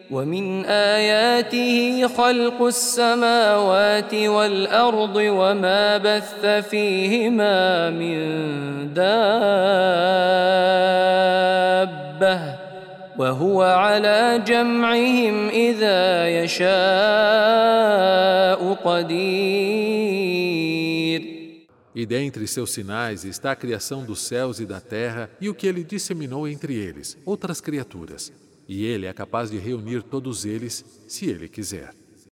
ومن آياته خلق السماوات والأرض وما بث فيهما من دابة وهو على جمعهم إذا يشاء قدير. E dentre seus sinais está a criação dos céus e da terra e o que ele disseminou entre eles, outras criaturas. E ele é capaz de reunir todos eles, se ele quiser.